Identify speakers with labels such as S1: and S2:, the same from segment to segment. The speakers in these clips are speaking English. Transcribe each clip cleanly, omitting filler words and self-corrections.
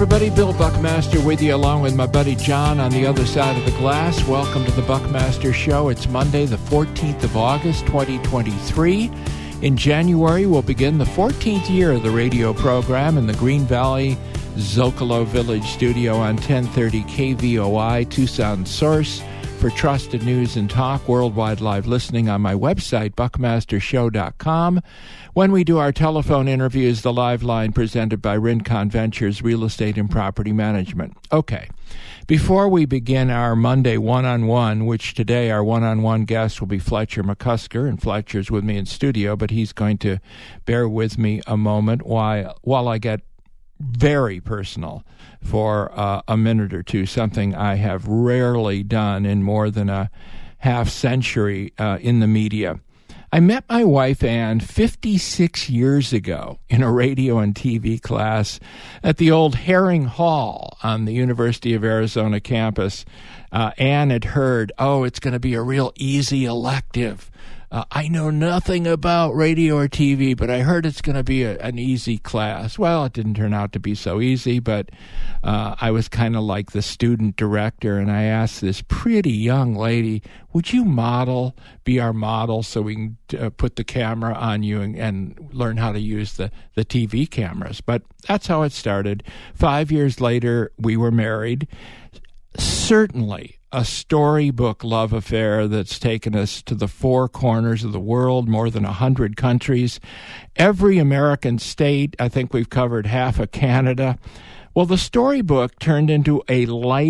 S1: everybody. Bill Buckmaster with you, along with my buddy John on the other side of the glass. Welcome to the Buckmaster Show. It's Monday, the 14th of August, 2023. In January, we'll begin the 14th year of the radio program in the Green Valley Zocalo Village studio on 1030 KVOI, Tucson Source. For trusted news and talk, worldwide live listening on my website, buckmastershow.com. When we do our telephone interviews, the live line presented by Rincon Ventures Real Estate and Property Management. Okay, before we begin our Monday one-on-one, which today our one-on-one guest will be Fletcher McCusker, and Fletcher's with me in studio, but he's going to bear with me a moment while I get very personal for a minute or two, something I have rarely done in more than a half century in the media. I met my wife, Ann, 56 years ago in a radio and TV class at the old Herring Hall on the University of Arizona campus. Ann had heard, it's going to be a real easy elective. I know nothing about radio or TV, but I heard it's going to be an easy class. Well, it didn't turn out to be so easy, but I was kind of like the student director, and I asked this pretty young lady, would you be our model so we can put the camera on you and learn how to use the TV cameras? But that's how it started. 5 years later, we were married. Certainly a storybook love affair that's taken us to the four corners of the world, more than 100 countries, every American state. I think we've covered half of Canada. Well, the storybook turned into a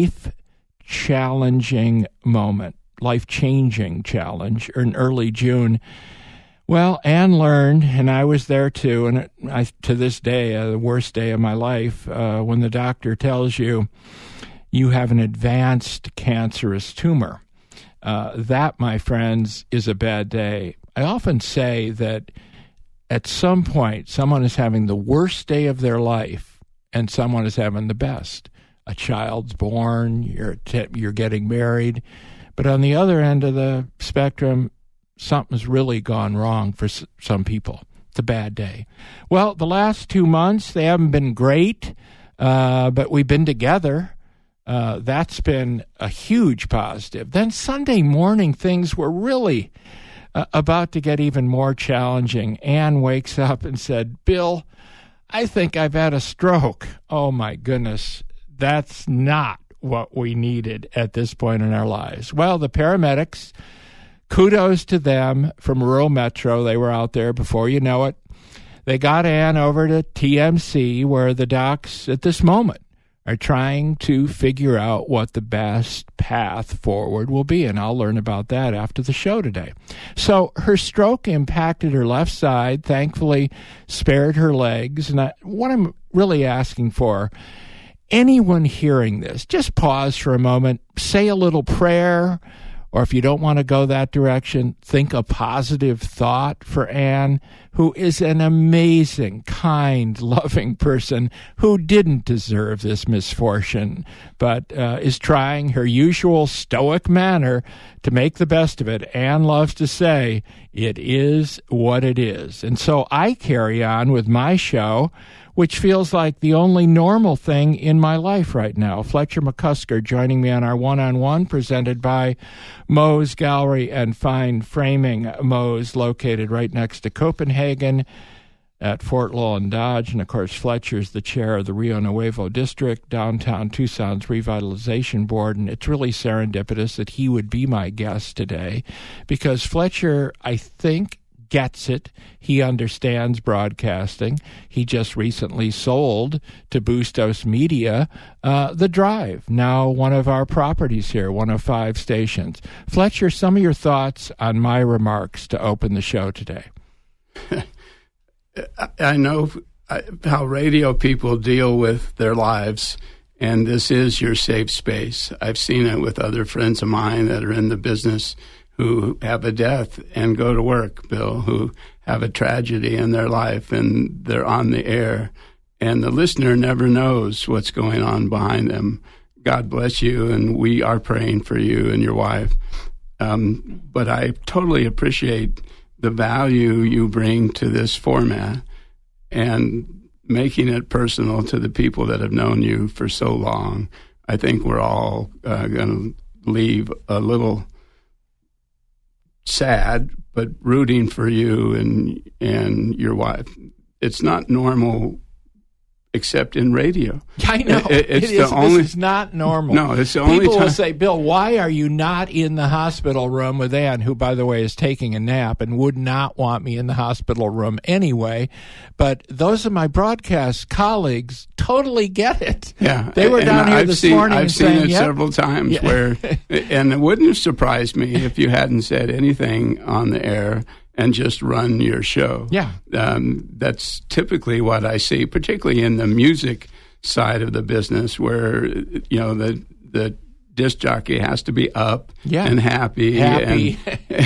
S1: life-challenging moment, life-changing challenge in early June. Well, Ann learned, and I was there too, and to this day, the worst day of my life, when the doctor tells you, you have an advanced cancerous tumor. That, my friends, is a bad day. I often say that at some point, someone is having the worst day of their life, and someone is having the best. A child's born, you're getting married. But on the other end of the spectrum, something's really gone wrong for some people. It's a bad day. Well, the last 2 months, they haven't been great, but we've been together. That's been a huge positive. Then Sunday morning, things were really about to get even more challenging. Ann wakes up and said, Bill, I think I've had a stroke. Oh, my goodness. That's not what we needed at this point in our lives. Well, the paramedics, kudos to them from Rural Metro. They were out there before you know it. They got Ann over to TMC, where the docs at this moment are trying to figure out what the best path forward will be, and I'll learn about that after the show today. So her stroke impacted her left side, thankfully spared her legs, and what I'm really asking for, anyone hearing this, just pause for a moment, say a little prayer, or if you don't want to go that direction, think a positive thought for Ann, who is an amazing, kind, loving person who didn't deserve this misfortune, but is trying her usual stoic manner to make the best of it. Ann loves to say, it is what it is. And so I carry on with my show, which feels like the only normal thing in my life right now. Fletcher McCusker joining me on our one-on-one, presented by Moe's Gallery and Fine Framing. Moe's located right next to Copenhagen at Fort Lowell and Dodge. And, of course, Fletcher's the chair of the Rio Nuevo District, downtown Tucson's Revitalization Board. And it's really serendipitous that he would be my guest today because Fletcher, I think, gets it. He understands broadcasting. He just recently sold to Bustos Media The Drive, now one of our properties here, one of 5 stations. Fletcher, some of your thoughts on my remarks to open the show today.
S2: I know how radio people deal with their lives, and this is your safe space. I've seen it with other friends of mine that are in the business who have a death and go to work, Bill, who have a tragedy in their life and they're on the air. And the listener never knows what's going on behind them. God bless you, and we are praying for you and your wife. But I totally appreciate the value you bring to this format. And making it personal to the people that have known you for so long. I think we're all going to leave a little sad, but rooting for you and your wife. It's not normal, except in radio.
S1: I know. This is not normal.
S2: No, it's the only
S1: People
S2: time.
S1: will say, Bill, why are you not in the hospital room with Ann, who, by the way, is taking a nap and would not want me in the hospital room anyway? But those of my broadcast colleagues totally get it.
S2: Yeah.
S1: They were down here this morning
S2: I've
S1: and
S2: seen
S1: saying,
S2: it
S1: yep.
S2: several times where, and it wouldn't have surprised me if you hadn't said anything on the air and just run your show.
S1: Yeah.
S2: That's typically what I see, particularly in the music side of the business, where the disc jockey has to be up and happy. and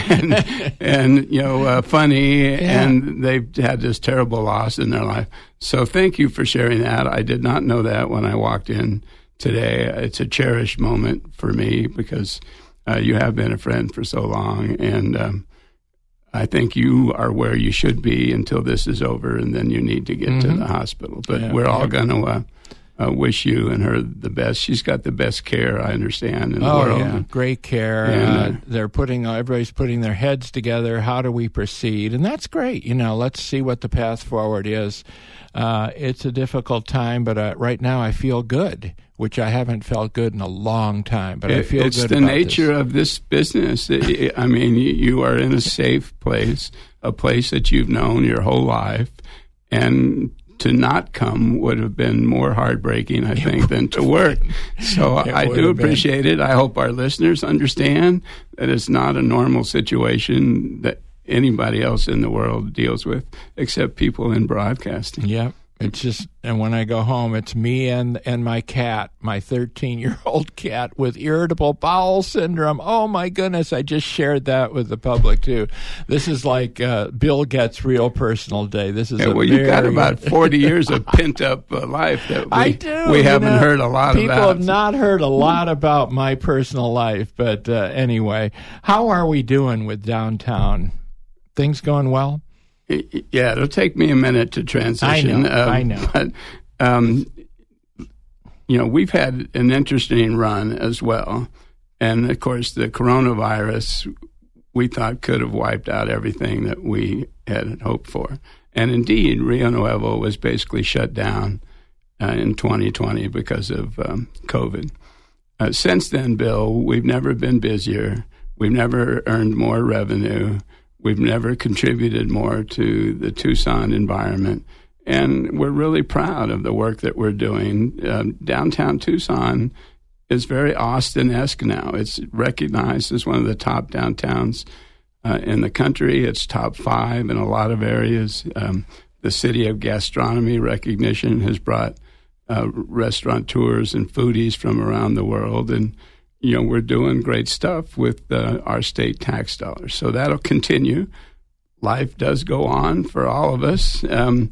S2: funny, and they've had this terrible loss in their life. So thank you for sharing that. I did not know that when I walked in today. It's a cherished moment for me because you have been a friend for so long, and I think you are where you should be until this is over, and then you need to get to the hospital. But we're all going to wish you and her the best. She's got the best care, I understand, in the world.
S1: Yeah, great care. And, everybody's putting their heads together. How do we proceed? And that's great. Let's see what the path forward is. It's a difficult time, but right now I feel good, which I haven't felt good in a long time. But I feel good about this.
S2: It's the nature of this business. I mean, you are in a safe place, a place that you've known your whole life, and to not come would have been more heartbreaking, I think, than to work. So I do appreciate it. I hope our listeners understand that it's not a normal situation that anybody else in the world deals with, except people in broadcasting.
S1: Yep. It's just, and when I go home, it's me and my cat, my 13-year-old cat with irritable bowel syndrome. Oh, my goodness. I just shared that with the public, too. This is like Bill Gets Real Personal Day. This is
S2: you've got about 40 years of pent-up life that we haven't heard a lot about.
S1: People have not heard a lot about my personal life. But anyway, how are we doing with downtown? Things going well?
S2: Yeah, it'll take me a minute to transition.
S1: I know.
S2: But, we've had an interesting run as well. And, of course, the coronavirus, we thought could have wiped out everything that we had hoped for. And, indeed, Rio Nuevo was basically shut down in 2020 because of COVID. Since then, Bill, we've never been busier. We've never earned more revenue. We've never contributed more to the Tucson environment, and we're really proud of the work that we're doing. Downtown Tucson is very Austin-esque now. It's recognized as one of the top downtowns in the country. It's top 5 in a lot of areas. The City of Gastronomy recognition has brought restaurateurs and foodies from around the world, and we're doing great stuff with our state tax dollars. So that'll continue. Life does go on for all of us. And,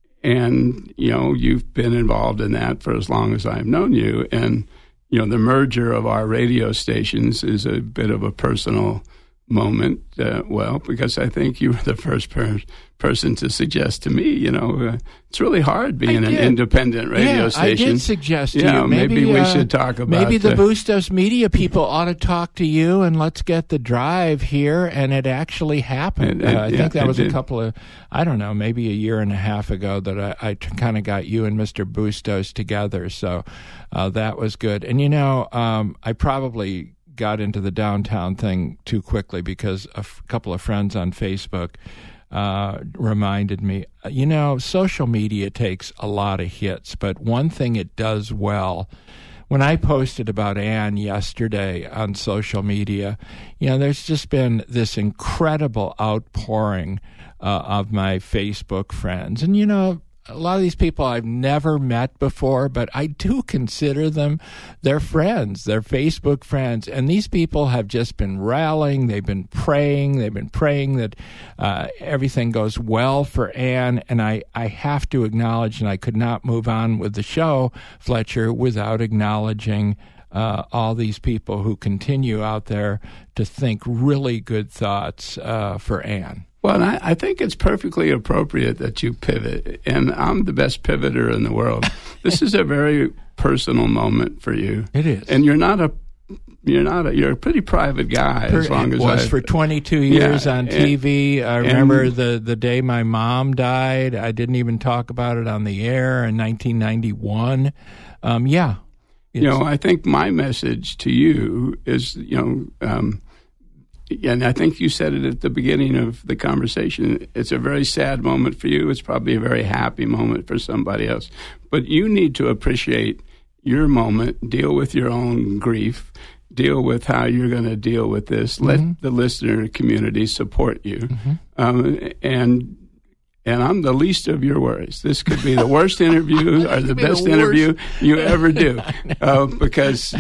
S2: you've been involved in that for as long as I've known you. And, the merger of our radio stations is a bit of a personal moment, because I think you were the first person to suggest to me, it's really hard being an independent radio station.
S1: I did suggest to you.
S2: Maybe we should talk about
S1: maybe the Bustos Media people ought to talk to you, and let's get the drive here, and it actually happened. I think that was a couple of, I don't know, maybe a year and a half ago that I kind of got you and Mr. Bustos together, so that was good. And, I probably got into the downtown thing too quickly because a couple of friends on Facebook reminded me, social media takes a lot of hits, but one thing it does well, when I posted about Ann yesterday on social media, there's just been this incredible outpouring of my Facebook friends. And, a lot of these people I've never met before, but I do consider them their friends, their Facebook friends. And these people have just been rallying. They've been praying. They've been praying that everything goes well for Ann. And I have to acknowledge, and I could not move on with the show, Fletcher, without acknowledging all these people who continue out there to think really good thoughts for Ann.
S2: Well, and I think it's perfectly appropriate that you pivot, and I'm the best pivoter in the world. This is a very personal moment for you.
S1: It is.
S2: And you're a pretty private guy, as long as
S1: it was for 22 years on TV. I remember the day my mom died. I didn't even talk about it on the air in 1991. I think my message to you is, and I think you said it at the beginning of the conversation, it's a very sad moment for you. It's probably a very happy moment for somebody else. But you need to appreciate your moment, deal with your own grief, deal with how you're going to deal with this. Mm-hmm. Let the listener community support you. Mm-hmm. And I'm the least of your worries. This could be the worst interview or the best interview you ever do, because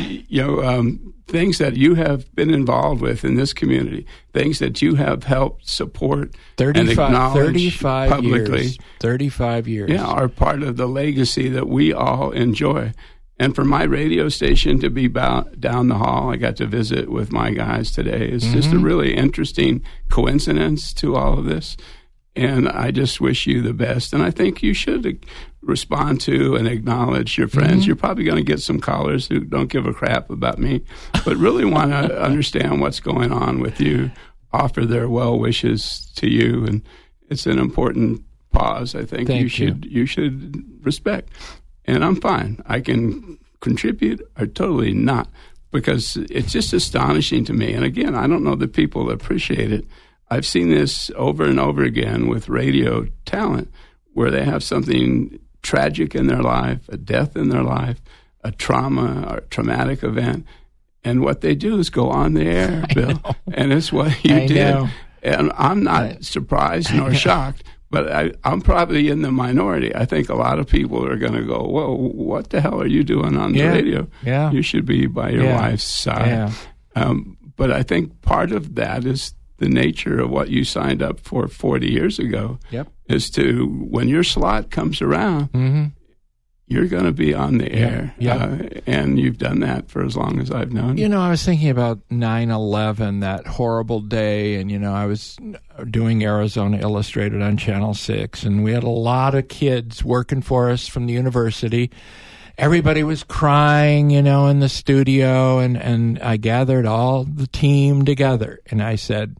S1: things that you have been involved with in this community, things that you have helped support and acknowledge publicly, 35 years,
S2: are part of the legacy that we all enjoy. And for my radio station to be down the hall, I got to visit with my guys today. It's just a really interesting coincidence to all of this. And I just wish you the best. And I think you should respond to and acknowledge your friends. Mm-hmm. You're probably going to get some callers who don't give a crap about me, but really want to understand what's going on with you, offer their well wishes to you. And it's an important pause, I think you should respect. And I'm fine. I can contribute or totally not, because it's just astonishing to me. And again, I don't know that people appreciate it. I've seen this over and over again with radio talent, where they have something tragic in their life, a death in their life, a trauma or traumatic event, and what they do is go on the air, Bill, and it's what you did. Know. And I'm not surprised nor shocked, but I'm probably in the minority. I think a lot of people are going to go, whoa, what the hell are you doing on the radio?
S1: Yeah.
S2: You should be by your wife's side. Yeah. But I think part of that is the nature of what you signed up for 40 years ago, is to, when your slot comes around, you're going to be on the air. And you've done that for as long as I've known you.
S1: I was thinking about 9/11, that horrible day, and, I was doing Arizona Illustrated on Channel 6, and we had a lot of kids working for us from the university. Everybody was crying, in the studio, and I gathered all the team together, and I said,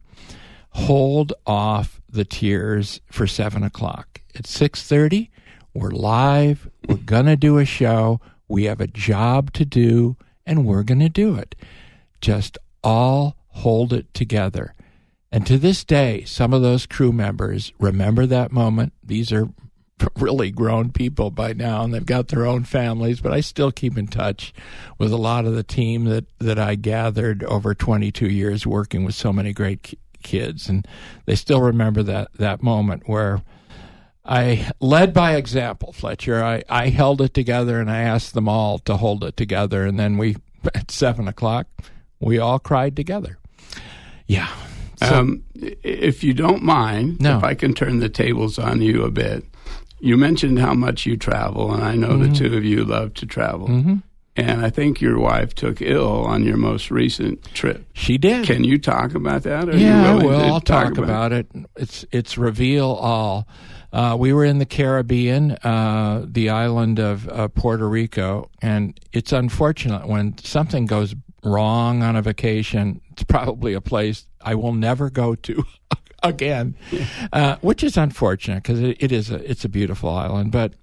S1: hold off the tears for 7 o'clock. At 6:30, we're live. We're going to do a show. We have a job to do, and we're going to do it. Just all hold it together. And to this day, some of those crew members remember that moment. These are really grown people by now, and they've got their own families, but I still keep in touch with a lot of the team that I gathered over 22 years working with so many great kids, and they still remember that moment where I led by example, Fletcher. I held it together, and I asked them all to hold it together, and then at 7 o'clock, we all cried together. Yeah.
S2: So, if you don't mind, if I can turn the tables on you a bit. You mentioned how much you travel, and I know the two of you love to travel. Mm-hmm. And I think your wife took ill on your most recent trip.
S1: She did.
S2: Can you talk about that?
S1: I'll talk about it. It's reveal all. We were in the Caribbean, the island of Puerto Rico, and it's unfortunate when something goes wrong on a vacation. It's probably a place I will never go to again, which is unfortunate because it's a beautiful island. But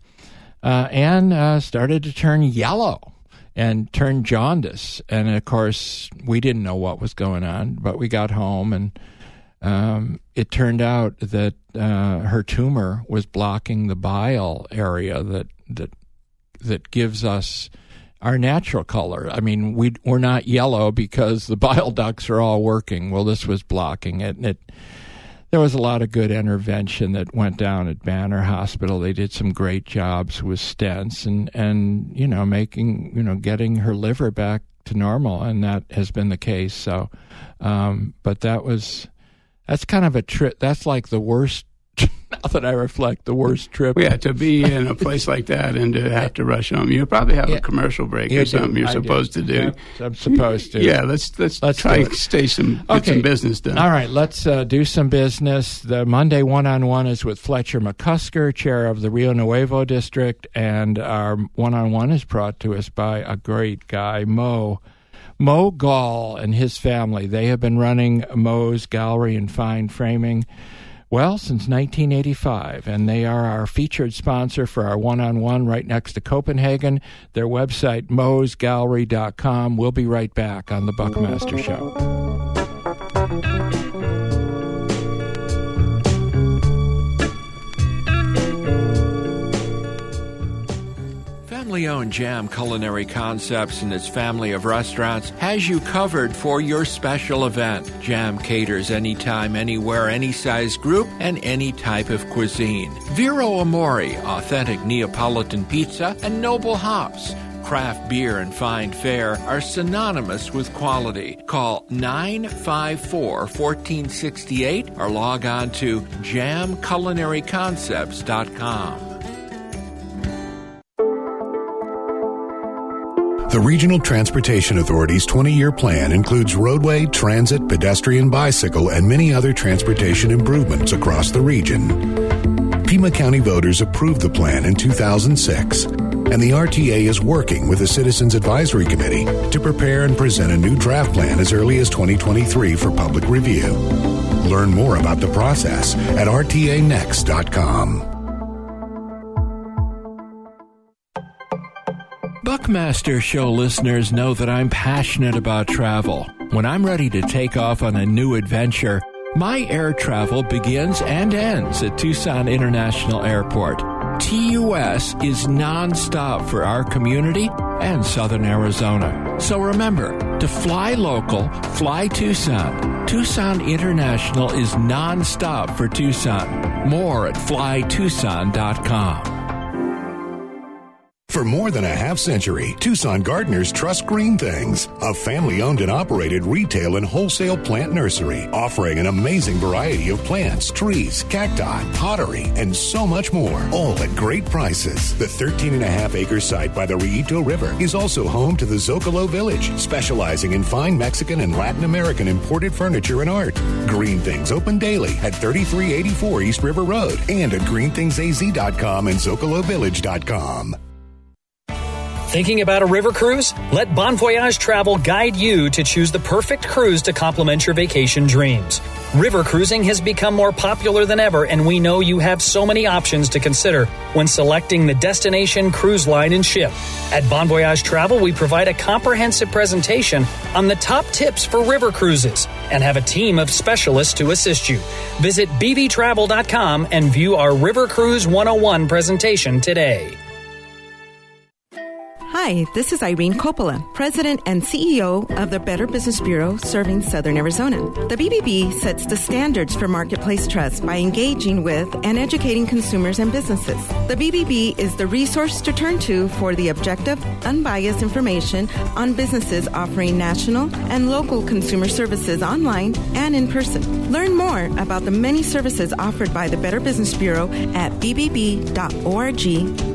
S1: Anne started to turn yellow and turn jaundice, and of course we didn't know what was going on. But we got home, and it turned out that her tumor was blocking the bile area that gives us our natural color. I mean, we're not yellow because the bile ducts are all working. Well, this was blocking it, and there was a lot of good intervention that went down at Banner Hospital. They did some great jobs with stents and getting her liver back to normal, and that has been the case. So, but that's kind of a trip. That's like the worst Now that I reflect, the worst trip.
S2: Yeah, to be in a place like that and to have to rush home. You probably have a commercial break or something you're supposed to do.
S1: Yep, I'm supposed to.
S2: Yeah, let's try and get some business done.
S1: All right, let's do some business. The Monday one-on-one is with Fletcher McCusker, chair of the Rio Nuevo District, and our one-on-one is brought to us by a great guy, Mo Gall and his family. They have been running Mo's Gallery and Fine Framing since 1985, and they are our featured sponsor for our one-on-one right next to Copenhagen. Their website, mosgallery.com. We'll be right back on The Buckmaster Show. Family-owned Jam Culinary Concepts and its family of restaurants has you covered for your special event. Jam caters anytime, anywhere, any size group, and any type of cuisine. Vero Amore, authentic Neapolitan pizza, and Noble Hops. Craft beer and fine fare are synonymous with quality. Call 954-1468 or log on to jamculinaryconcepts.com.
S3: The Regional Transportation Authority's 20-year plan includes roadway, transit, pedestrian, bicycle, and many other transportation improvements across the region. Pima County voters approved the plan in 2006, and the RTA is working with the Citizens Advisory Committee to prepare and present a new draft plan as early as 2023 for public review. Learn more about the process at rtanext.com.
S1: Buckmaster Show listeners know that I'm passionate about travel. When I'm ready to take off on a new adventure, my air travel begins and ends at Tucson International Airport. TUS is nonstop for our community and Southern Arizona. So remember, to fly local, fly Tucson. Tucson International is nonstop for Tucson. More at flytucson.com.
S3: For more than a half-century, Tucson gardeners trust Green Things, a family-owned and operated retail and wholesale plant nursery, offering an amazing variety of plants, trees, cacti, pottery, and so much more, all at great prices. The 13.5-acre site by the Rillito River is also home to the Zocalo Village, specializing in fine Mexican and Latin American imported furniture and art. Green Things open daily at 3384 East River Road and at greenthingsaz.com and zocalovillage.com.
S4: Thinking about a river cruise? Let Bon Voyage Travel guide you to choose the perfect cruise to complement your vacation dreams. River cruising has become more popular than ever, and we know you have so many options to consider when selecting the destination, cruise line, and ship. At Bon Voyage Travel, we provide a comprehensive presentation on the top tips for river cruises and have a team of specialists to assist you. Visit bvtravel.com and view our River Cruise 101 presentation today.
S5: Hi, this is Irene Coppola, President and CEO of the Better Business Bureau serving Southern Arizona. The BBB sets the standards for marketplace trust by engaging with and educating consumers and businesses. The BBB is the resource to turn to for the objective, unbiased information on businesses offering national and local consumer services online and in person. Learn more about the many services offered by the Better Business Bureau at bbb.org.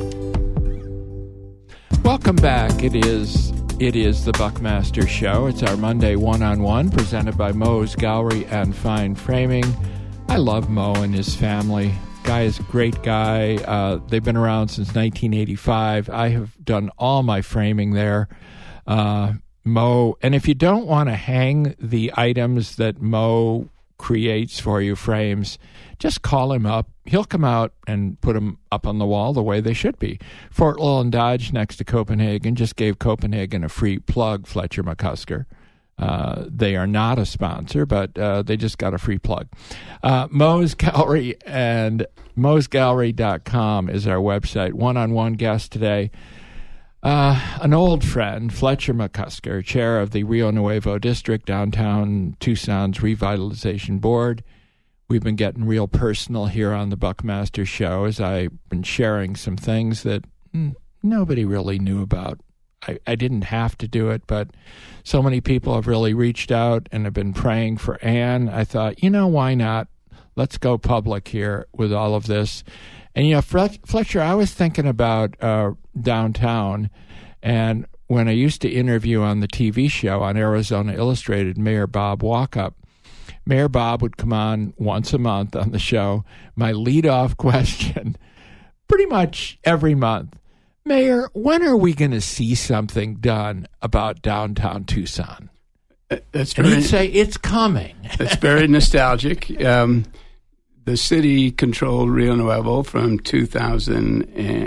S1: Welcome back. It is the Buckmaster Show. It's our Monday one-on-one presented by Mo's Gallery and Fine Framing. I love Mo and his family. Guy is a great guy. They've been around since 1985. I have done all my framing there. Mo, and if you don't want to hang the items that Mo creates for you, frames, just call him up. He'll come out and put them up on the wall the way they should be. Fort Lowell Dodge next to Copenhagen just gave Copenhagen a free plug, Fletcher McCusker. They are not a sponsor, but they just got a free plug. Mo's Gallery and mosgallery.com is our website. One-on-one guest today. An old friend, Fletcher McCusker, chair of the Rio Nuevo District, downtown Tucson's Revitalization Board. We've been getting real personal here on the Buckmaster Show as I've been sharing some things that nobody really knew about. I didn't have to do it, but so many people have really reached out and have been praying for Ann. I thought, why not let's go public here with all of this. And, Fletcher, I was thinking about downtown, and when I used to interview on the TV show on Arizona Illustrated, Mayor Bob Walkup, Mayor Bob would come on once a month on the show. My leadoff question, pretty much every month, Mayor, when are we going to see something done about downtown Tucson? And he'd say, it's coming.
S2: It's very nostalgic. The city controlled Rio Nuevo from 2000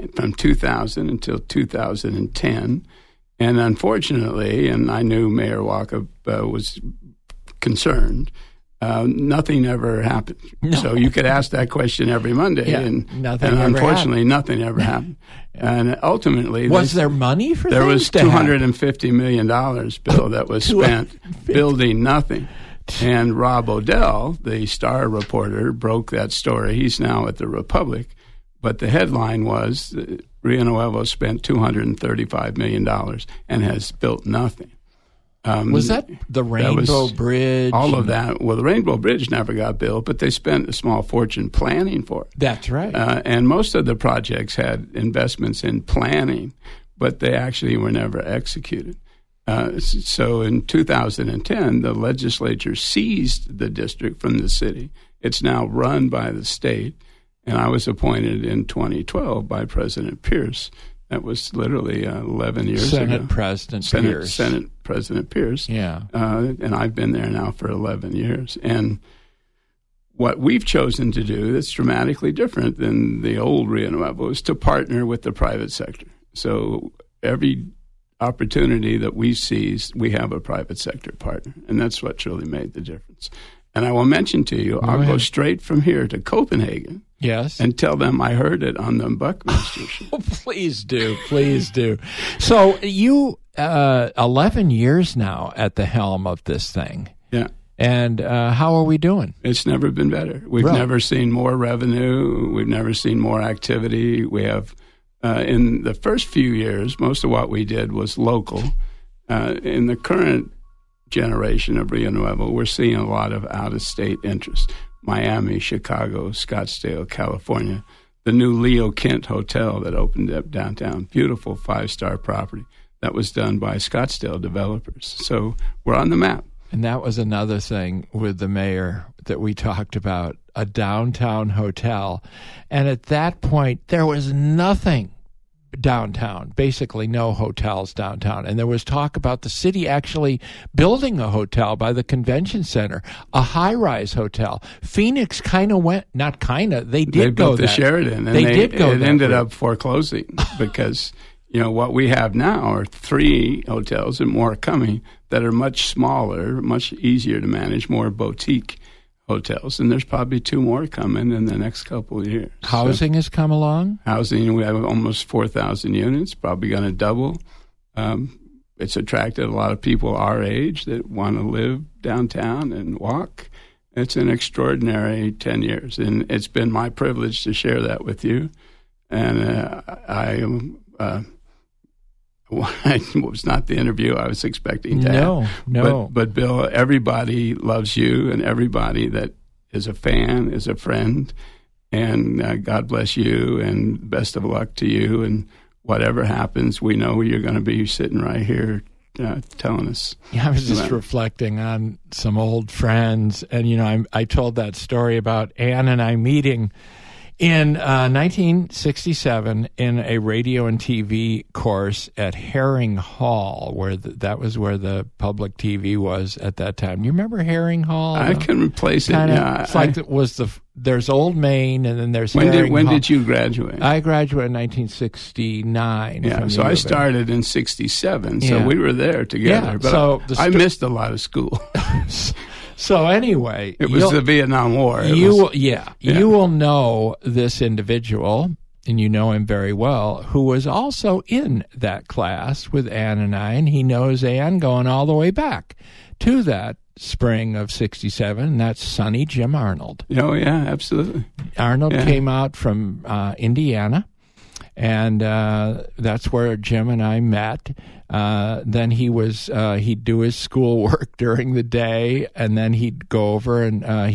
S2: until 2010. And unfortunately, and I knew Mayor Walkup was concerned, nothing ever happened. No. So you could ask that question every Monday, and unfortunately, nothing ever happened. And ultimately,
S1: was there money for
S2: there was $250 million, Bill, that was spent building nothing. And Rob Odell, the Star reporter, broke that story. He's now at the Republic. But the headline was Rio Nuevo spent $235 million and has built nothing.
S1: Was that the Rainbow Bridge?
S2: All of that. Well, the Rainbow Bridge never got built, but they spent a small fortune planning for it.
S1: That's right.
S2: And most of the projects had investments in planning, but they actually were never executed. So in 2010, the legislature seized the district from the city. It's now run by the state. And I was appointed in 2012 by President Pierce. That was literally 11 years ago.
S1: Senate President Pierce.
S2: Yeah. And I've been there now for 11 years. And what we've chosen to do that's dramatically different than the old Rio Nuevo is to partner with the private sector. So every opportunity that we seize, we have a private sector partner. And that's what truly made the difference. And I will mention to you, I'll go straight from here to Copenhagen.
S1: Yes.
S2: And tell them I heard it on the Buckminster show.
S1: Oh, please do. Please do. So you, 11 years now at the helm of this thing.
S2: Yeah.
S1: And how are we doing?
S2: It's never been better. We've never seen more revenue. We've never seen more activity. We have, in the first few years, most of what we did was local. In the current generation of Rio Nuevo, we're seeing a lot of out-of-state interest. Miami, Chicago, Scottsdale, California. The new Leo Kent Hotel that opened up downtown, beautiful 5-star property that was done by Scottsdale developers. So we're on the map.
S1: And that was another thing with the mayor that we talked about, a downtown hotel. And at that point, there was nothing downtown, basically no hotels downtown. And there was talk about the city actually building a hotel by the convention center, a high-rise hotel. Phoenix kind of went, not kind of, they did go
S2: there. They built the Sheraton, and it ended up foreclosing because, what we have now are 3 hotels and more coming that are much smaller, much easier to manage, more boutique hotels, and there's probably 2 more coming in the next couple of years.
S1: Housing has come along?
S2: Housing, we have almost 4,000 units, probably going to double. It's attracted a lot of people our age that want to live downtown and walk. It's an extraordinary 10 years, and it's been my privilege to share that with you. And it was not the interview I was expecting to have.
S1: No.
S2: But Bill, everybody loves you, and everybody that is a fan is a friend. And God bless you, and best of luck to you. And whatever happens, we know you're going to be sitting right here telling us.
S1: Yeah, I was just reflecting on some old friends. And, I told that story about Ann and I meeting in 1967, in a radio and TV course at Herring Hall, where that was where the public TV was at that time. You remember Herring Hall?
S2: I can replace it. Yeah,
S1: it's there's Old Main, and then there's Herring Hall.
S2: When did you graduate?
S1: I graduated in 1969.
S2: Yeah, so I started in 67, so we were there together.
S1: Yeah,
S2: but I missed a lot of school.
S1: So anyway,
S2: it was the Vietnam War.
S1: You will know this individual, and you know him very well, who was also in that class with Ann and I, and he knows Ann going all the way back to that spring of 67, and that's Sonny Jim Arnold.
S2: Oh, yeah, absolutely.
S1: Arnold came out from Indiana, and that's where Jim and I met. Then he'd do his schoolwork during the day, and then he'd go over and he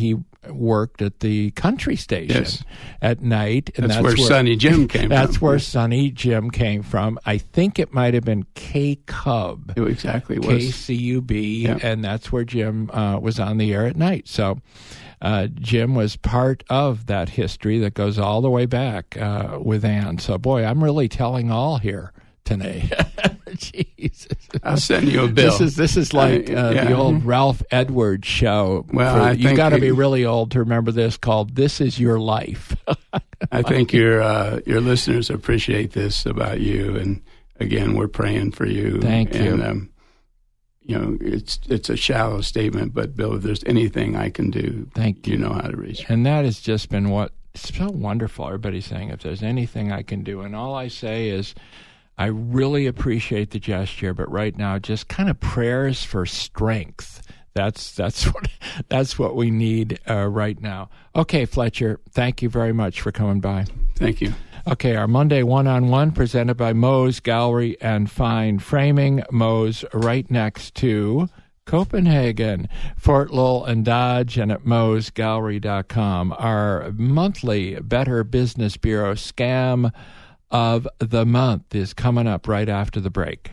S1: worked at the country station at night.
S2: And that's where Sonny Jim came from.
S1: That's where Sonny Jim came from. I think it might have been K-Cub.
S2: It exactly was.
S1: KCUB, and that's where Jim was on the air at night. So Jim was part of that history that goes all the way back with Ann. So, boy, I'm really telling all here tonight. Jesus.
S2: I'll send you a bill.
S1: This is like the old Ralph Edwards show.
S2: Well,
S1: you've got to be really old to remember this, called "This Is Your Life."
S2: I think your listeners appreciate this about you, and again, we're praying for you.
S1: Thank you.
S2: And, it's a shallow statement, but Bill, if there's anything I can do,
S1: thank you.
S2: You know how to reach me.
S1: And that has just been it's so wonderful. Everybody's saying, if there's anything I can do, and all I say is, I really appreciate the gesture, but right now, just kind of prayers for strength. That's what we need right now. Okay, Fletcher, thank you very much for coming by.
S2: Thank you.
S1: Okay, our Monday one-on-one presented by Moe's Gallery and Fine Framing. Moe's right next to Copenhagen, Fort Lowell and Dodge, and at moesgallery.com. Our monthly Better Business Bureau Scam of the Month is coming up right after the break.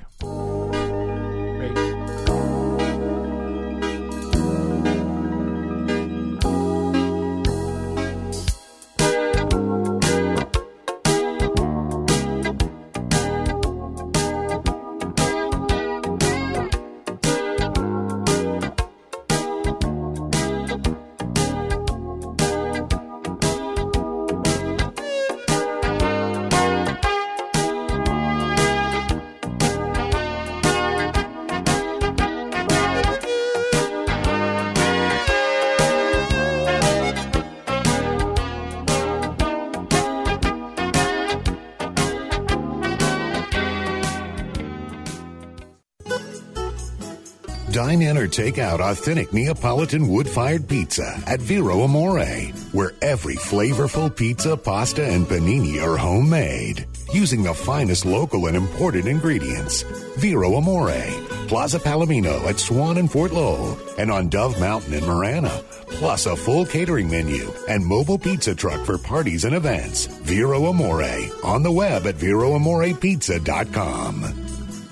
S3: Dine in or take out authentic Neapolitan wood-fired pizza at Vero Amore, where every flavorful pizza, pasta, and panini are homemade, using the finest local and imported ingredients. Vero Amore, Plaza Palomino at Swan and Fort Lowell, and on Dove Mountain in Marana, plus a full catering menu and mobile pizza truck for parties and events. Vero Amore, on the web at VeroAmorePizza.com.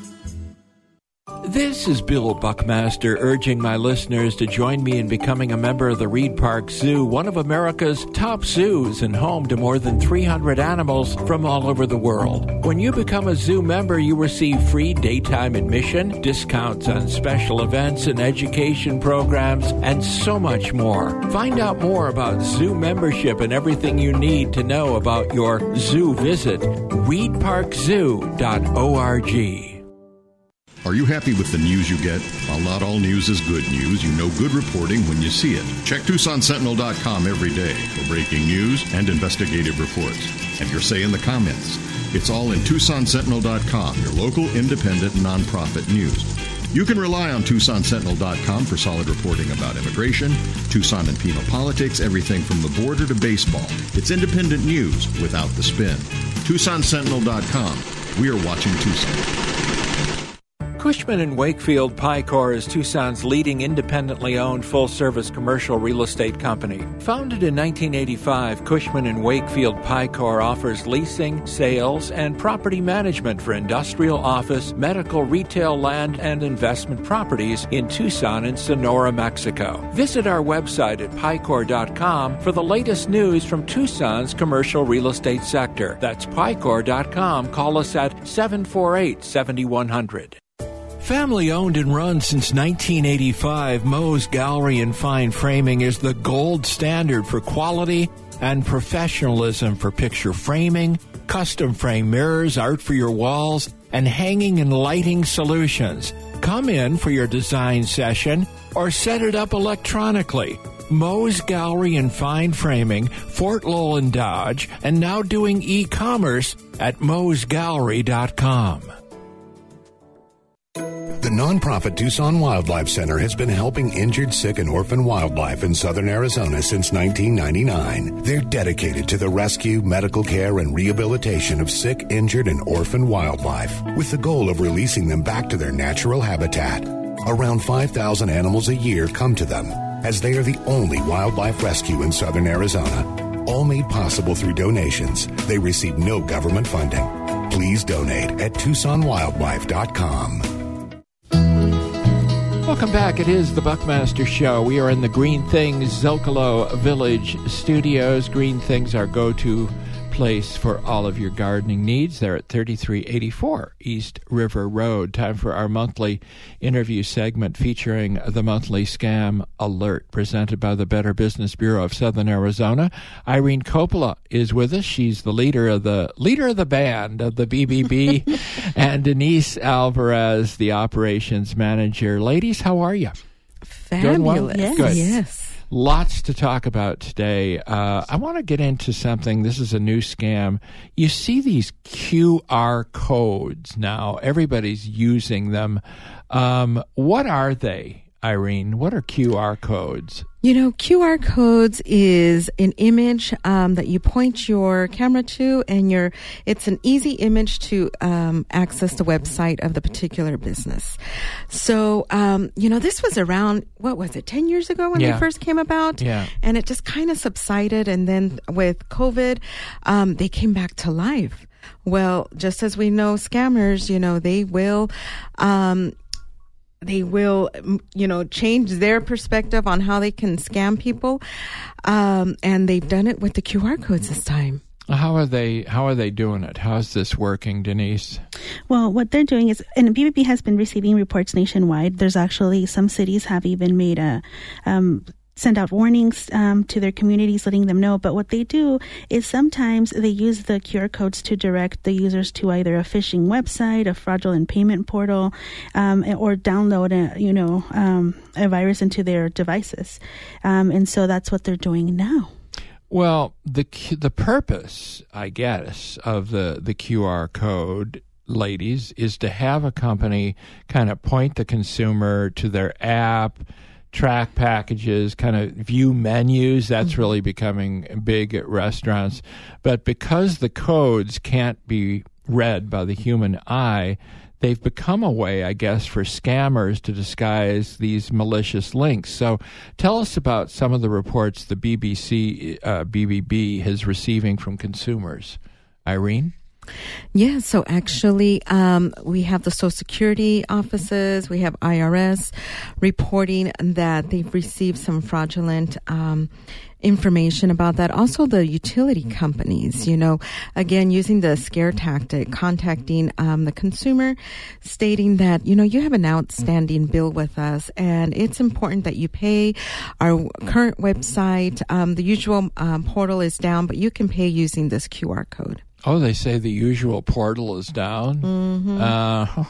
S1: This is Bill Buckmaster urging my listeners to join me in becoming a member of the Reed Park Zoo, one of America's top zoos and home to more than 300 animals from all over the world. When you become a zoo member, you receive free daytime admission, discounts on special events and education programs, and so much more. Find out more about zoo membership and everything you need to know about your zoo visit. ReedParkZoo.org.
S6: Are you happy with the news you get? While not all news is good news, you know good reporting when you see it. Check TucsonSentinel.com every day for breaking news and investigative reports. Have your say in the comments. It's all in TucsonSentinel.com, your local, independent, nonprofit news. You can rely on TucsonSentinel.com for solid reporting about immigration, Tucson and penal politics, everything from the border to baseball. It's independent news without the spin. TucsonSentinel.com. We are watching Tucson.
S1: Cushman & Wakefield Picor is Tucson's leading independently owned full-service commercial real estate company. Founded in 1985, Cushman & Wakefield Picor offers leasing, sales, and property management for industrial, office, medical, retail, land, and investment properties in Tucson and Sonora, Mexico. Visit our website at Picor.com for the latest news from Tucson's commercial real estate sector. That's Picor.com. Call us at 748-7100. Family owned and run since 1985, Moe's Gallery and Fine Framing is the gold standard for quality and professionalism for picture framing, custom frame mirrors, art for your walls, and hanging and lighting solutions. Come in for your design session or set it up electronically. Moe's Gallery and Fine Framing, Fort Lowell and Dodge, and now doing e-commerce at moesgallery.com.
S3: The nonprofit Tucson Wildlife Center has been helping injured, sick, and orphan wildlife in southern Arizona since 1999. They're dedicated to the rescue, medical care, and rehabilitation of sick, injured, and orphan wildlife, with the goal of releasing them back to their natural habitat. Around 5,000 animals a year come to them, as they are the only wildlife rescue in southern Arizona. All made possible through donations. They receive no government funding. Please donate at TucsonWildlife.com.
S1: Welcome back. It is the Buckmaster Show. We are in the Green Things Zocalo Village Studios. Green Things, our go-to place for all of your gardening needs. They're at 3384 East River Road. Time for our monthly interview segment featuring the monthly Scam Alert presented by the Better Business Bureau of Southern Arizona. Irene Coppola is with us. She's the leader of the band of the BBB, and Denise Alvarez, the operations manager. Ladies, how are you?
S5: Fabulous.
S1: Well? Good.
S5: Yes.
S1: Lots to talk about today. I want to get into something. This is a new scam. You see these QR codes now. Everybody's using them. What are they, Irene? What are QR codes?
S5: You know, QR codes is an image that you point your camera to, and it's an easy image to access the website of the particular business. So, this was around, 10 years ago when they first came about?
S1: Yeah.
S5: And it just kind of subsided, and then with COVID, they came back to life. Well, just as we know, scammers, they will, change their perspective on how they can scam people. And they've done it with the QR codes this time.
S1: How are they doing it? How's this working, Denise?
S7: Well, what they're doing is, and BBB has been receiving reports nationwide. There's actually some cities have even made send out warnings to their communities, letting them know. But what they do is sometimes they use the QR codes to direct the users to either a phishing website, a fraudulent payment portal, or download a virus into their devices. And so that's what they're doing now.
S1: Well, the purpose, I guess, of the QR code, ladies, is to have a company kind of point the consumer to their app, track packages, kind of view menus. That's really becoming big at restaurants. But because the codes can't be read by the human eye, they've become a way, I guess, for scammers to disguise these malicious links. So tell us about some of the reports the BBB is receiving from consumers. Irene?
S5: Yeah, so actually, we have the Social Security offices, we have IRS reporting that they've received some fraudulent information about that. Also, the utility companies, again, using the scare tactic, contacting the consumer, stating that, you have an outstanding bill with us, and it's important that you pay. Our current website, the usual portal is down, but you can pay using this QR code.
S1: Oh, they say the usual portal is down?
S5: Mm-hmm.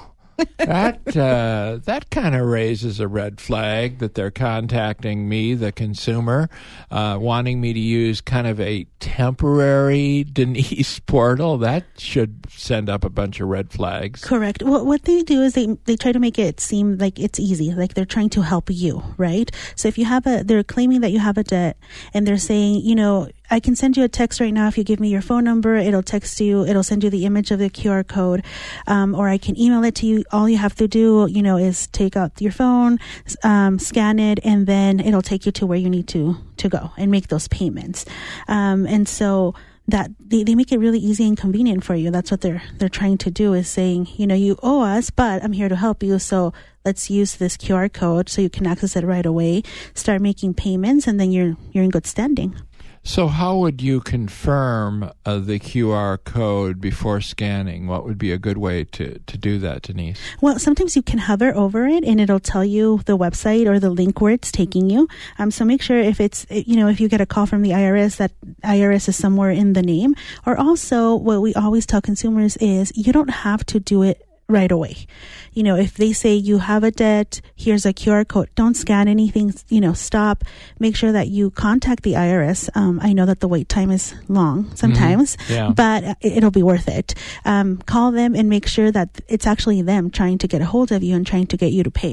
S1: That kind of raises a red flag that they're contacting me, the consumer, wanting me to use kind of a temporary Denise portal. That should send up a bunch of red flags.
S7: Correct. Well, what they do is they try to make it seem like it's easy, like they're trying to help you, right? So if you have they're claiming that you have a debt, and they're saying, I can send you a text right now if you give me your phone number. It'll text you. It'll send you the image of the QR code, or I can email it to you. All you have to do, is take out your phone, scan it, and then it'll take you to where you need to go and make those payments. And so that they make it really easy and convenient for you. That's what they're trying to do, is saying, you owe us, but I'm here to help you. So let's use this QR code so you can access it right away, start making payments, and then you're in good standing.
S1: So how would you confirm the QR code before scanning? What would be a good way to do that, Denise? Well,
S7: sometimes you can hover over it and it'll tell you the website or the link where it's taking you. So make sure if it's, if you get a call from the IRS, that IRS is somewhere in the name. Or also, what we always tell consumers is you don't have to do it right away. If they say you have a debt, here's a QR code, don't scan anything, stop. Make sure that you contact the IRS. I know that the wait time is long sometimes, but it'll be worth it. Call them and make sure that it's actually them trying to get a hold of you and trying to get you to pay.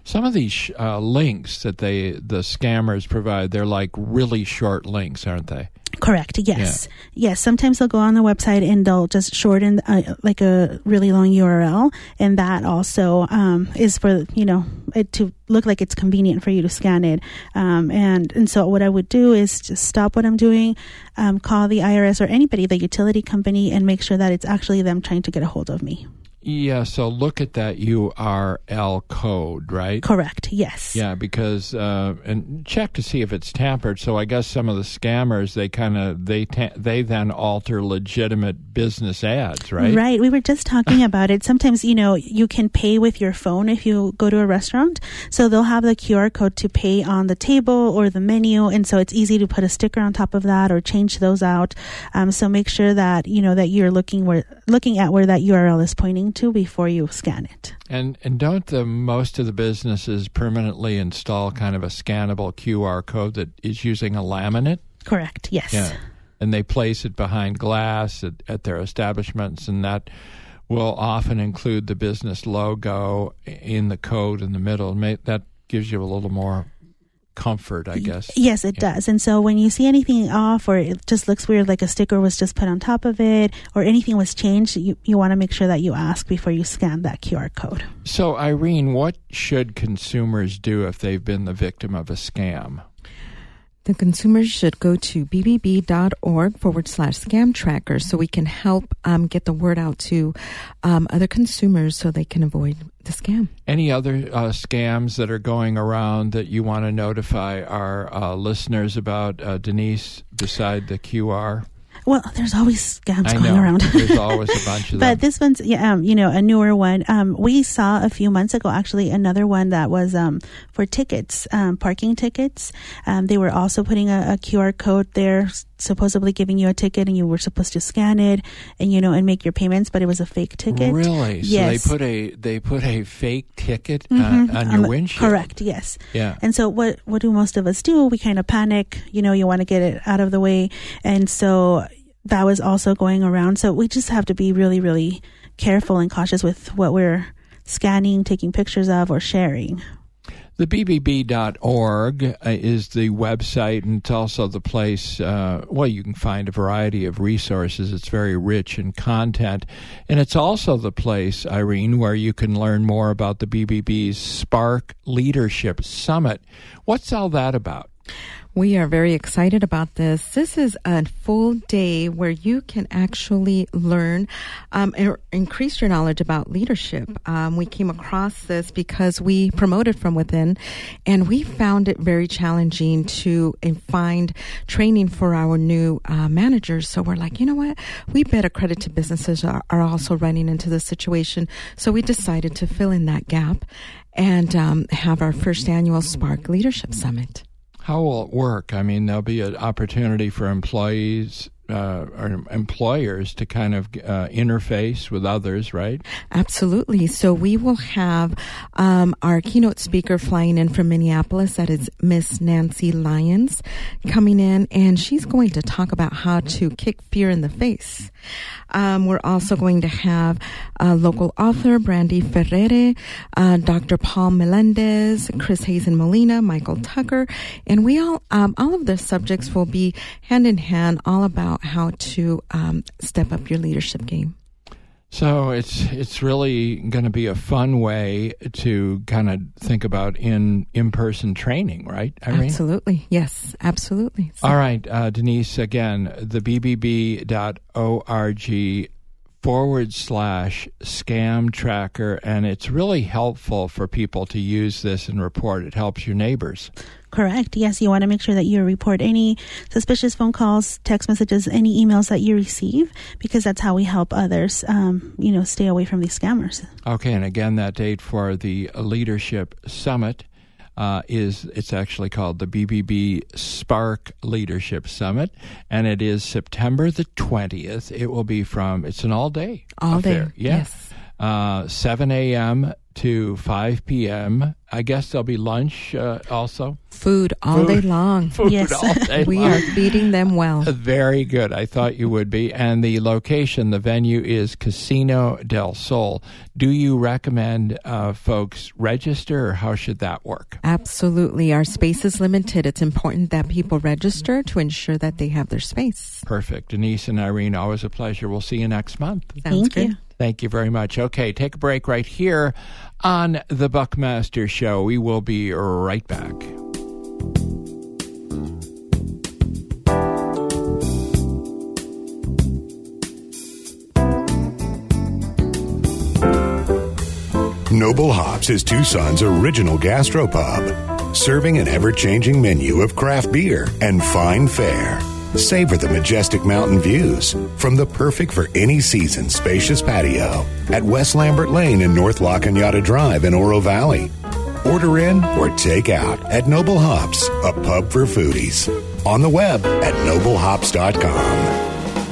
S1: Some of these links that the scammers provide, they're like really short links, aren't they?
S7: Correct. Yes. Yeah. Yes. Sometimes they'll go on the website and they'll just shorten like a really long URL, and that also is for it to look like it's convenient for you to scan it. And so what I would do is just stop what I'm doing, call the IRS or anybody, the utility company, and make sure that it's actually them trying to get a hold of me.
S1: Yeah, so look at that URL code, right?
S7: Correct, yes.
S1: Yeah, because and check to see if it's tampered. So I guess some of the scammers, they then alter legitimate business ads, right?
S7: Right. We were just talking about it. Sometimes, you can pay with your phone if you go to a restaurant. So they'll have the QR code to pay on the table or the menu, and so it's easy to put a sticker on top of that or change those out. So make sure that that you're looking at where that URL is pointing to before you scan it.
S1: And don't most of the businesses permanently install kind of a scannable QR code that is using a laminate?
S7: Correct, yes.
S1: Yeah. And they place it behind glass at their establishments, and that will often include the business logo in the code in the middle. That gives you a little more comfort, I guess.
S7: Yes, it does. And so when you see anything off or it just looks weird, like a sticker was just put on top of it or anything was changed, you want to make sure that you ask before you scan that QR code.
S1: So, Irene, what should consumers do if they've been the victim of a scam?
S8: The consumers should go to bbb.org/scam tracker so we can help get the word out to other consumers so they can avoid the scam.
S1: Any other scams that are going around that you want to notify our listeners about, Denise, beside the QR?
S7: Well, there's always scams going around.
S1: There's always a bunch of them.
S7: But this one's, a newer one. We saw a few months ago, actually, another one that was for tickets, parking tickets. They were also putting a QR code there, supposedly giving you a ticket, and you were supposed to scan it and and make your payments, but it was a fake ticket.
S1: Really?
S7: Yes.
S1: So they put a fake ticket on your windshield.
S7: Correct. Yes.
S1: Yeah.
S7: And so what do most of us do? We kind of panic. You want to get it out of the way, and so that was also going around. So we just have to be really, really careful and cautious with what we're scanning, taking pictures of, or sharing.
S1: The BBB.org is the website, and it's also the place, you can find a variety of resources. It's very rich in content. And it's also the place, Irene, where you can learn more about the BBB's Spark Leadership Summit. What's all that about?
S8: We are very excited about this. This is a full day where you can actually learn, increase your knowledge about leadership. We came across this because we promoted from within, and we found it very challenging to find training for our new managers. So we're like, you know what? We bet accredited businesses are also running into this situation. So we decided to fill in that gap and have our first annual Spark Leadership Summit.
S1: How will it work? I mean, there'll be an opportunity for employees or employers to kind of interface with others, right?
S8: Absolutely. So we will have our keynote speaker flying in from Minneapolis. That is Miss Nancy Lyons coming in, and she's going to talk about how to kick fear in the face. We're also going to have local author Brandy Ferrere, Dr. Paul Melendez, Chris Hazen Molina, Michael Tucker, and we all of the subjects will be hand in hand, all about how to step up your leadership game.
S1: So it's really going to be a fun way to kind of think about in-person training, right, Irene?
S8: Absolutely. Yes, absolutely. So,
S1: all right, Denise, again, the bbb.org/scam tracker, and it's really helpful for people to use this and report. It helps your neighbors.
S7: Correct. Yes, you want to make sure that you report any suspicious phone calls, text messages, any emails that you receive, because that's how we help others, stay away from these scammers.
S1: Okay, and again, that date for the Leadership Summit it's actually called the BBB Spark Leadership Summit, and it is September the 20th. It will be it's an all-day affair.
S8: Yes.
S1: 7 a.m. to 5 p.m. I guess there'll be lunch also.
S8: Food all day long.
S1: Food
S7: Yes.
S1: all day
S8: We
S1: long.
S8: are feeding them well.
S1: Very good. I thought you would be. And the location, the venue is Casino del Sol. Do you recommend folks register, or how should that work?
S8: Absolutely. Our space is limited. It's important that people register to ensure that they have their space.
S1: Perfect. Denise and Irene, always a pleasure. We'll see you next month.
S8: Sounds
S7: Thank
S8: good.
S7: you.
S1: Thank you very much. Okay, take a break right here on The Buckmaster Show. We will be right back.
S3: Noble Hops is Tucson's original gastropub, serving an ever-changing menu of craft beer and fine fare. Savor the majestic mountain views from the perfect for any season spacious patio at West Lambert Lane and North La Cañada Drive in Oro Valley. Order in or take out at Noble Hops, a pub for foodies. On the web at noblehops.com.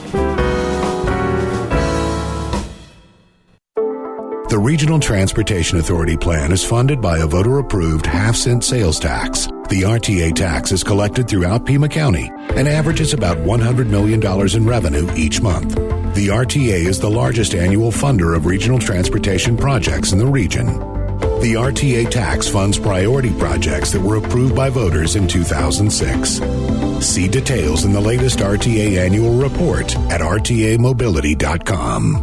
S3: The Regional Transportation Authority plan is funded by a voter-approved half-cent sales tax. The RTA tax is collected throughout Pima County and averages about $100 million in revenue each month. The RTA is the largest annual funder of regional transportation projects in the region. The RTA tax funds priority projects that were approved by voters in 2006. See details in the latest RTA annual report at rtamobility.com.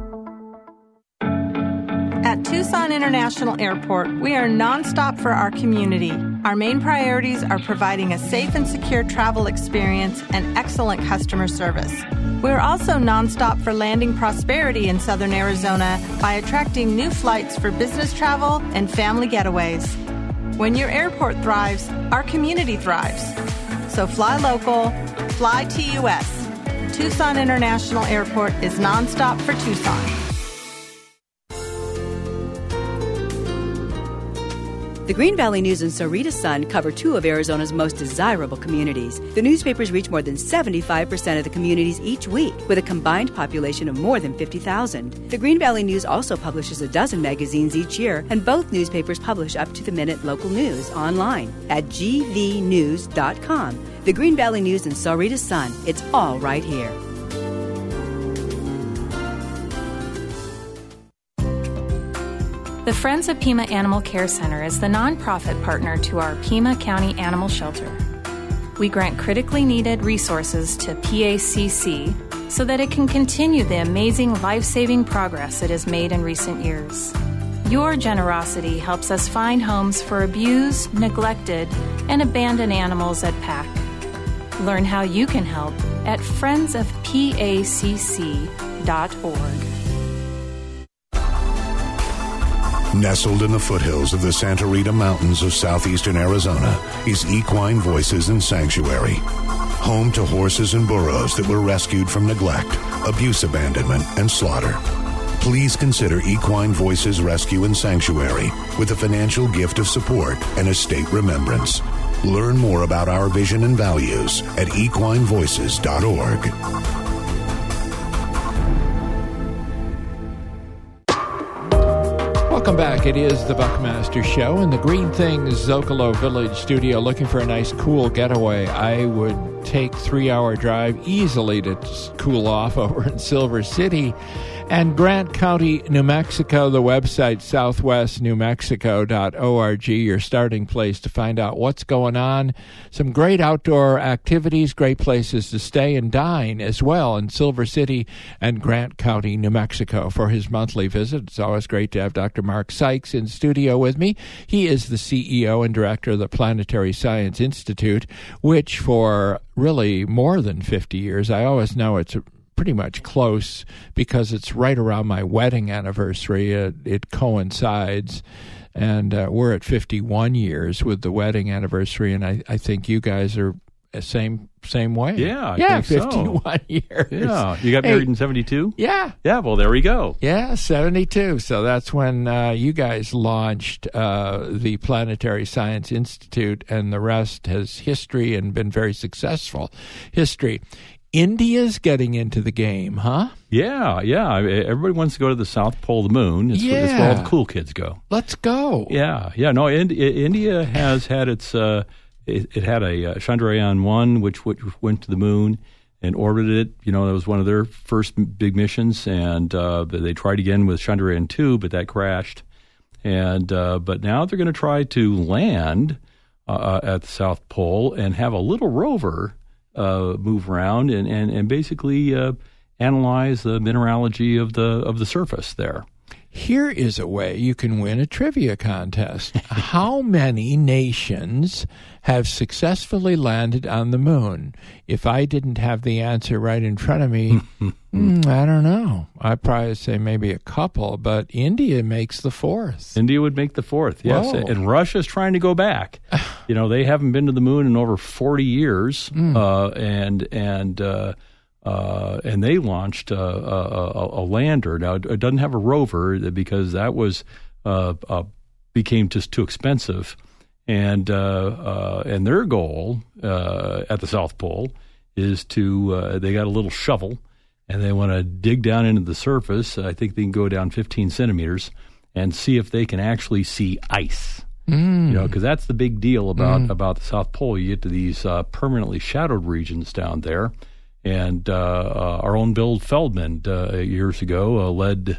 S9: At Tucson International Airport, we are nonstop for our community. Our main priorities are providing a safe and secure travel experience and excellent customer service. We are also nonstop for landing prosperity in Southern Arizona by attracting new flights for business travel and family getaways. When your airport thrives, our community thrives. So fly local, fly TUS. Tucson International Airport is nonstop for Tucson.
S10: The Green Valley News and Sahuarita Sun cover two of Arizona's most desirable communities. The newspapers reach more than 75% of the communities each week, with a combined population of more than 50,000. The Green Valley News also publishes a dozen magazines each year, and both newspapers publish up-to-the-minute local news online at gvnews.com. The Green Valley News and Sahuarita Sun. It's all right here.
S11: The Friends of Pima Animal Care Center is the nonprofit partner to our Pima County Animal Shelter. We grant critically needed resources to PACC so that it can continue the amazing life-saving progress it has made in recent years. Your generosity helps us find homes for abused, neglected, and abandoned animals at PAC. Learn how you can help at friendsofpacc.org.
S3: Nestled in the foothills of the Santa Rita Mountains of southeastern Arizona is Equine Voices and Sanctuary, home to horses and burros that were rescued from neglect, abuse, abandonment, and slaughter. Please consider Equine Voices Rescue and Sanctuary with a financial gift of support and estate remembrance. Learn more about our vision and values at equinevoices.org.
S1: Welcome back. It is the Buckmaster Show in the Green Things Zocalo Village studio. Looking for a nice cool getaway. I would take 3-hour drive easily to cool off over in Silver City. And Grant County, New Mexico, the website southwestnewmexico.org, your starting place to find out what's going on. Some great outdoor activities, great places to stay and dine as well in Silver City and Grant County, New Mexico. For his monthly visit, it's always great to have Dr. Mark Sykes in studio with me. He is the CEO and director of the Planetary Science Institute, which for really more than 50 years, I always know it's pretty much close because it's right around my wedding anniversary. It coincides, and we're at 51 years with the wedding anniversary, and I think you guys are the same way.
S12: Yeah, I think
S1: 51
S12: so.
S1: years.
S12: Yeah, you got married in 72?
S1: Yeah.
S12: Yeah, well, there we go.
S1: Yeah, 72. So that's when you guys launched the Planetary Science Institute, and the rest has history and been very successful history. India's getting into the game, huh?
S12: Yeah. Everybody wants to go to the South Pole of the moon. It's where all the cool kids go.
S1: Let's go.
S12: Yeah. No, India has had its. It had a Chandrayaan-1, which went to the moon and orbited it. That was one of their first big missions, and they tried again with Chandrayaan-2, but that crashed. And but now they're going to try to land at the South Pole and have a little rover move around and basically analyze the mineralogy of the surface there.
S1: Here is a way you can win a trivia contest. How many nations have successfully landed on the moon? If I didn't have the answer right in front of me, I don't know. I'd probably say maybe a couple, but India makes the fourth.
S12: India would make the fourth, yes.
S1: Whoa.
S12: And Russia's trying to go back. They haven't been to the moon in over 40 years, and they launched a lander. Now, it doesn't have a rover because that was became just too expensive. And their goal at the South Pole is to they got a little shovel, and they want to dig down into the surface. I think they can go down 15 centimeters and see if they can actually see ice. Because that's the big deal about the South Pole. You get to these permanently shadowed regions down there. And our own Bill Feldman years ago led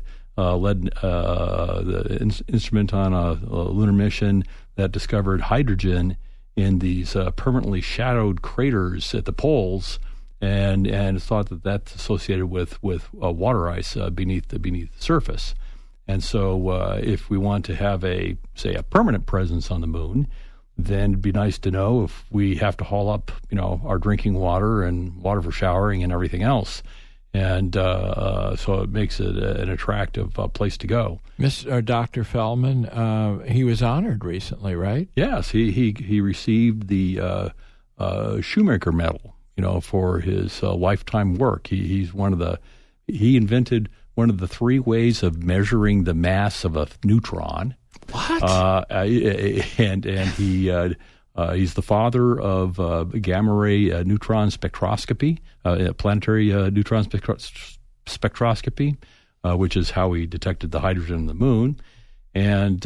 S12: the instrument on a lunar mission that discovered hydrogen in these permanently shadowed craters at the poles, and thought that that's associated with water ice beneath the surface. And so, if we want to have a permanent presence on the moon, then it'd be nice to know if we have to haul up, our drinking water and water for showering and everything else. And so it makes it an attractive place to go.
S1: Dr. Feldman, he was honored recently, right?
S12: Yes, he received the Shoemaker Medal, for his lifetime work. He invented one of the three ways of measuring the mass of a neutron.
S1: What?
S12: And he's the father of gamma ray neutron spectroscopy, planetary neutron spectroscopy, which is how he detected the hydrogen in the moon. And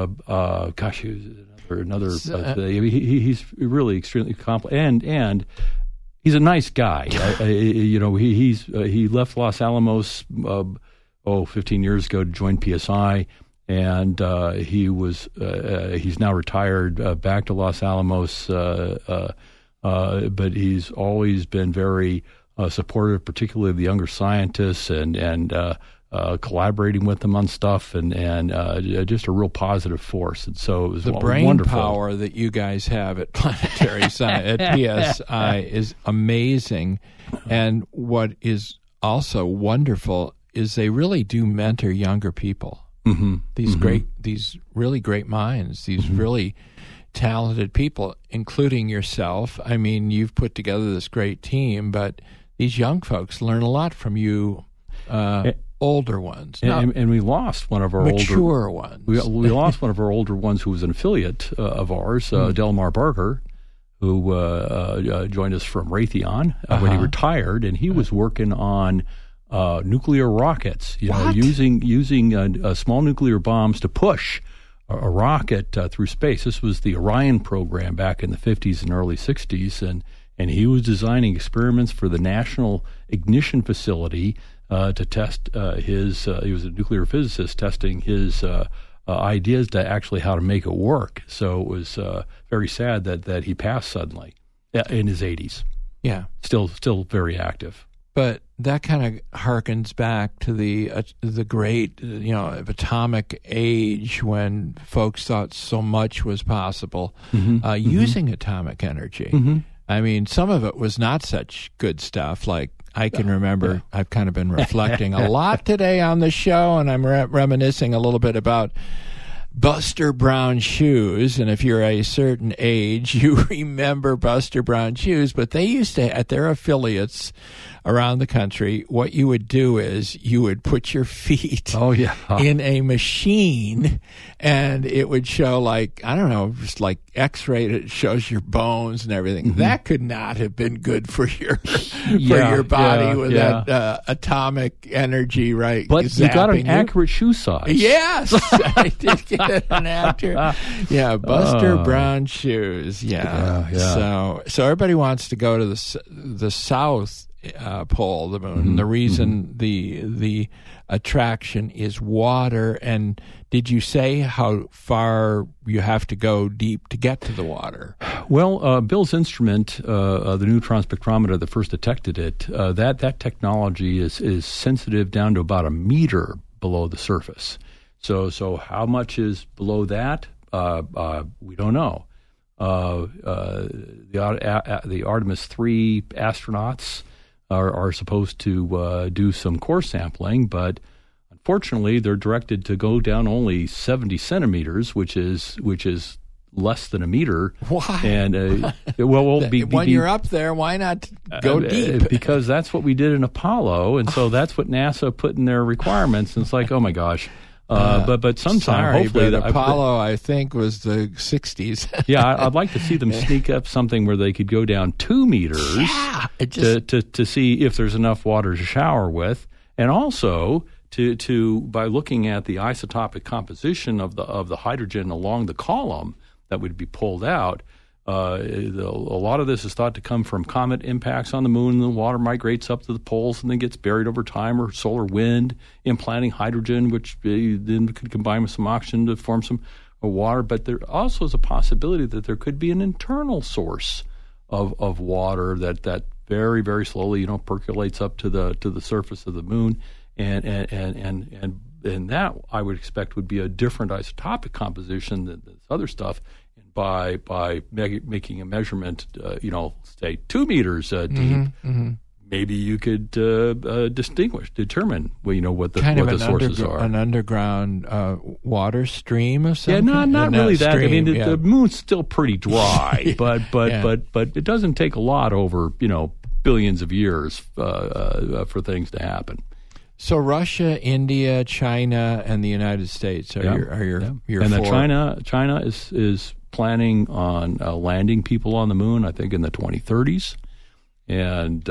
S12: he's really extremely complex, and he's a nice guy. He left Los Alamos 15 years ago to join PSI. And he's now retired back to Los Alamos, but he's always been very supportive, particularly of the younger scientists, and collaborating with them on stuff, and just a real positive force. And so it was
S1: the brain
S12: wonderful.
S1: Power that you guys have at Planetary Science at PSI is amazing. And what is also wonderful is they really do mentor younger people. These really great minds, these really talented people, including yourself. I mean, you've put together this great team, but these young folks learn a lot from you, older ones.
S12: And we lost one of our
S1: mature ones.
S12: We lost one of our older ones who was an affiliate of ours, Delmar Barker, who joined us from Raytheon when he retired, and he was working on nuclear rockets, using small nuclear bombs to push a rocket through space. This was the Orion program back in the 50s and early 60s, and he was designing experiments for the National Ignition Facility to test his. He was a nuclear physicist testing his ideas to actually how to make it work. So it was very sad that he passed suddenly in his 80s.
S1: Yeah,
S12: still very active.
S1: But that kind of harkens back to the great, atomic age when folks thought so much was possible using atomic energy. I mean, some of it was not such good stuff. Like I can remember, I've kind of been reflecting a lot today on the show, and I'm reminiscing a little bit about Buster Brown shoes, and if you're a certain age, you remember Buster Brown shoes, but they used to, at their affiliates around the country, what you would do is you would put your feet in a machine, and it would show, like, I don't know, just like X-ray, it shows your bones and everything. Mm-hmm. That could not have been good for your body with that atomic energy, right?
S12: But you got an accurate shoe size.
S1: Yes, I did get an accurate. Yeah, Buster Brown shoes. Yeah. So everybody wants to go to the south pole, the moon. Mm-hmm. The reason the attraction is water. And did you say how far you have to go deep to get to the water?
S12: Well, Bill's instrument, the neutron spectrometer that first detected it, that technology is sensitive down to about a meter below the surface. So how much is below that? We don't know. The Artemis 3 astronauts are supposed to do some core sampling, but unfortunately they're directed to go down only 70 centimeters, which is less than a meter.
S1: Why?
S12: And
S1: when you're up there, why not go deep?
S12: Because that's what we did in Apollo, and so that's what NASA put in their requirements. And it's like, oh my gosh. But sometime, hopefully,
S1: Apollo, I think, was the 60s.
S12: I'd like to see them sneak up something where they could go down 2 meters to see if there's enough water to shower with, and also to by looking at the isotopic composition of the hydrogen along the column that would be pulled out. A lot of this is thought to come from comet impacts on the moon, and the water migrates up to the poles and then gets buried over time, or solar wind implanting hydrogen, which then could combine with some oxygen to form some water. But there also is a possibility that there could be an internal source of water that very, very slowly percolates up to the surface of the moon, and that I would expect would be a different isotopic composition than this other stuff. By making a measurement, say 2 meters deep, maybe you could determine, what the sources are.
S1: An underground water stream of some
S12: kind? Not really that. Stream, I mean, the moon's still pretty dry, but it doesn't take a lot over, billions of years for things to happen.
S1: So Russia, India, China, and the United States are your
S12: and
S1: four.
S12: China is planning on landing people on the moon, I think, in the 2030s, and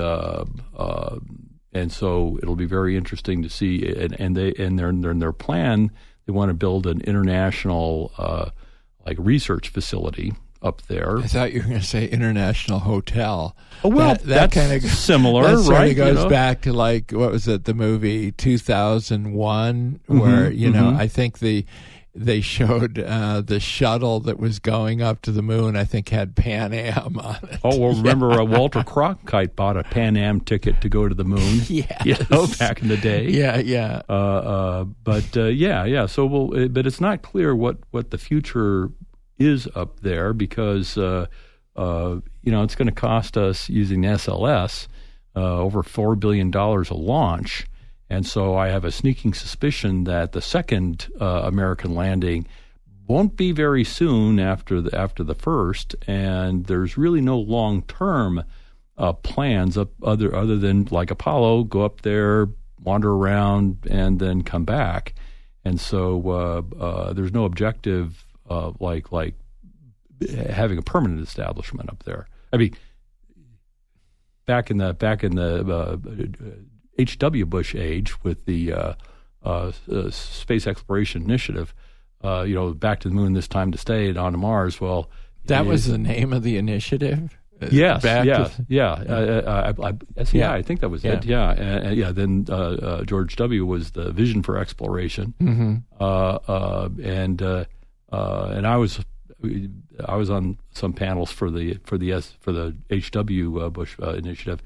S12: so it'll be very interesting to see. And their plan, they want to build an international research facility up there.
S1: I thought you were going to say international hotel.
S12: Oh, well, that's kind of similar,
S1: that
S12: right?
S1: It goes back to what was it? The movie 2001, where I think they showed the shuttle that was going up to the moon, I think, had Pan Am on it.
S12: Oh, well, remember Walter Cronkite bought a Pan Am ticket to go to the moon?
S1: Yes.
S12: Back in the day.
S1: Yeah.
S12: So, but it's not clear what the future is up there, because, it's going to cost us, using SLS, over $4 billion a launch. And so I have a sneaking suspicion that the second American landing won't be very soon after the first, and there's really no long-term plans other than, like Apollo, go up there, wander around, and then come back. And so there's no objective like having a permanent establishment up there. I mean, back in the H.W. Bush age with the Space Exploration Initiative, back to the moon this time to stay and on to Mars. Well,
S1: that was the name of the initiative?
S12: Yes. I think that was it. Yeah. And then George W. was the vision for exploration. Mm-hmm. And I was on some panels for the H.W. Bush initiative.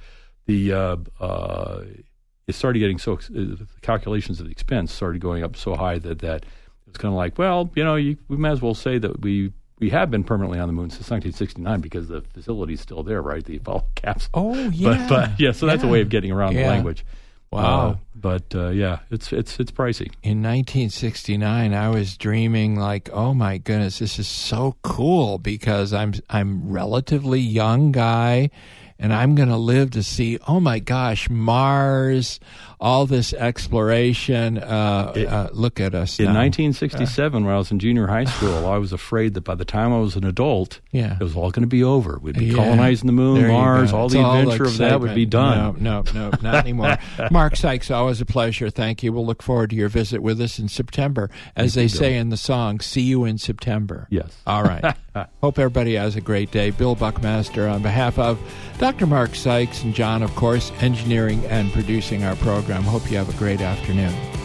S12: It started getting the calculations of the expense started going up so high that it's kind of like, well, we might as well say that we have been permanently on the moon since 1969 because the facility's still there, right? The Apollo capsule.
S1: Oh, yeah.
S12: So that's a way of getting around the language.
S1: Wow.
S12: Yeah, it's pricey.
S1: In 1969, I was dreaming like, oh my goodness, this is so cool because I'm relatively young guy, and I'm going to live to see, oh my gosh, Mars, all this exploration. Look at us
S12: in
S1: now.
S12: 1967, when I was in junior high school, I was afraid that by the time I was an adult, it was all going to be over. We'd be colonizing the moon, Mars, all the adventure of that would be done.
S1: No, not anymore. Mark Sykes, always a pleasure. Thank you. We'll look forward to your visit with us in September. As they say in the song, see you in September.
S12: Yes.
S1: All right. Hope everybody has a great day. Bill Buckmaster on behalf of Dr. Mark Sykes and John, of course, engineering and producing our program. Hope you have a great afternoon.